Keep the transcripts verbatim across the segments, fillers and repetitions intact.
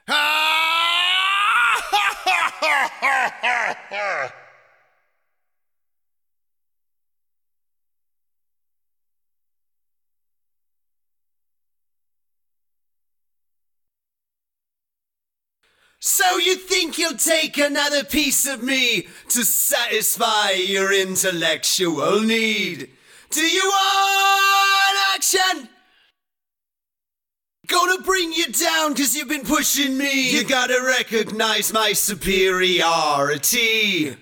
So you think you'll take another piece of me to satisfy your intellectual need? Do you want action? Gonna bring you down cause you've been pushing me. You gotta recognize my superiority.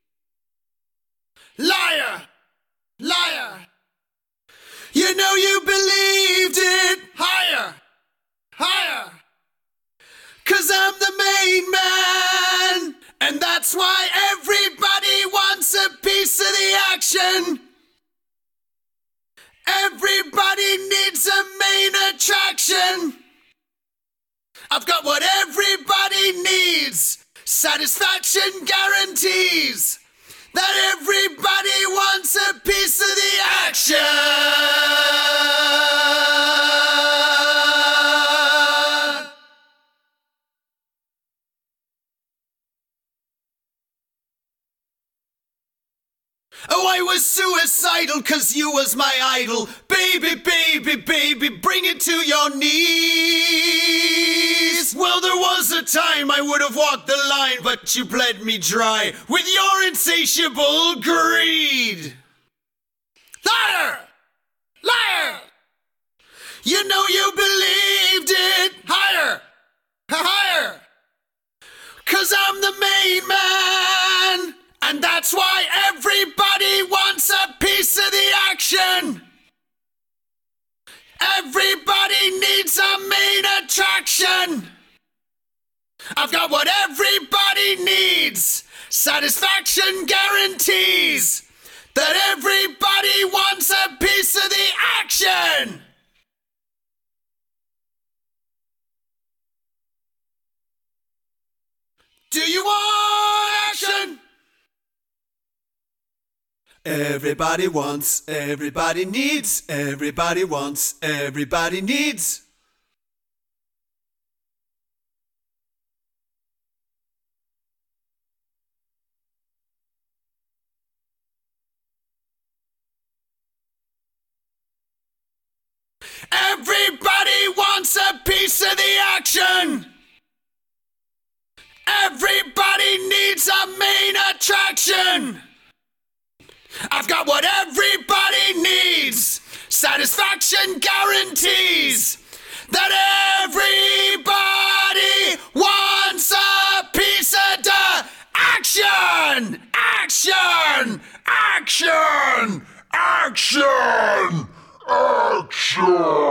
Liar! Liar! You know you believed it! Higher! Higher! Cause I'm the main man! And that's why everybody wants a piece of the action! Everybody needs a main attraction! I've got what everybody needs! Satisfaction guarantees that everybody wants a piece of the action! Oh, I was suicidal cause you was my idol. Baby, baby, baby, bring it to your knees. Well, there was a time I would have walked the line, but you bled me dry with your insatiable greed. Liar! Liar! You know you believed it. Higher! Higher! Cause I'm the main man! And that's why everybody wants a piece of the action! Everybody needs a main attraction! I've got what everybody needs! Satisfaction guarantees that everybody wants a piece of the action! Do you want action? Everybody wants, everybody needs, everybody wants, everybody needs. Everybody wants a piece of the action! Everybody needs a main attraction! I've got what everybody needs! Satisfaction guarantees that everybody wants a piece of the action! Action! Action! Action! Action!